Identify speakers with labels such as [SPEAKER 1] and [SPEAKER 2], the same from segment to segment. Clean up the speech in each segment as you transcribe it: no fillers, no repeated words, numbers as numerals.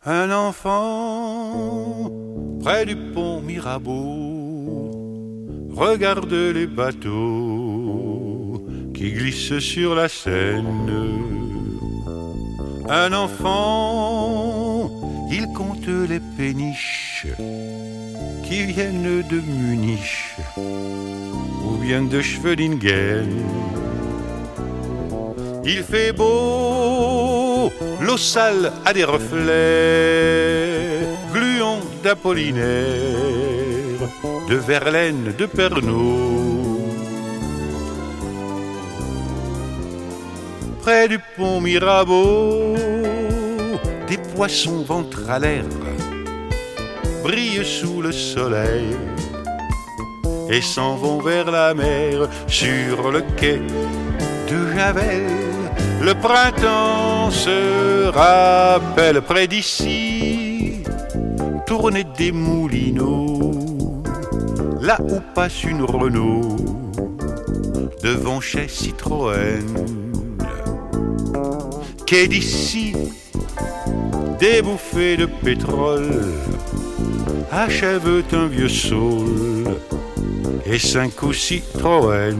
[SPEAKER 1] Un enfant près du pont Mirabeau regarde les bateaux qui glissent sur la Seine. Un enfant, il compte les péniches qui viennent de Munich ou bien de Schwenningen. Il fait beau, l'eau sale a des reflets gluants d'Apollinaire, de Verlaine, de Pernod. Près du pont Mirabeau, des poissons ventralaires brillent sous le soleil et s'en vont vers la mer. Sur le quai de Javel, le printemps se rappelle. Près d'ici, tournée des moulineaux, là où passe une Renault, devant chez Citroën. Quai d'ici, des bouffées de pétrole achèvent un vieux saule et 5 ou 6 Citroën.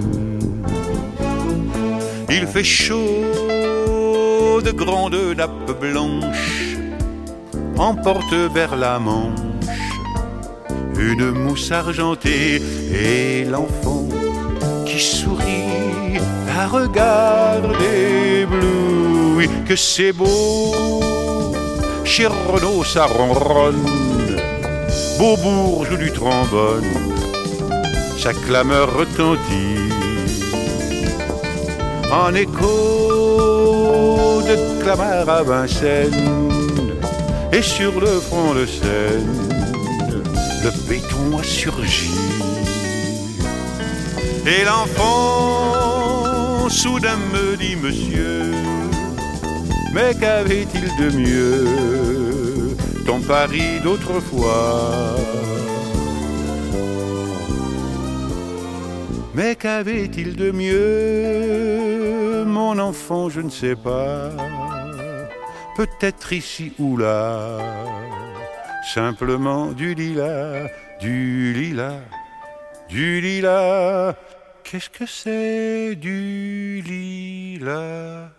[SPEAKER 1] Il fait chaud, de grandes nappes blanches emportent vers la Manche une mousse argentée, et l'enfant qui sourit la regarde ébloui. Que c'est beau, chez Renaud ça ronronne, Beaubourg joue du trombone, sa clameur retentit en écho de clamart à Vincennes. Et sur le front de Seine, le béton a surgi. Et l'enfant soudain me dit: Monsieur, mais qu'avait-il de mieux, ton Paris d'autrefois? Mais qu'avait-il de mieux, mon enfant, je ne sais pas. Peut-être ici ou là, simplement du lilas, du lilas, du lilas. Qu'est-ce que c'est du lilas?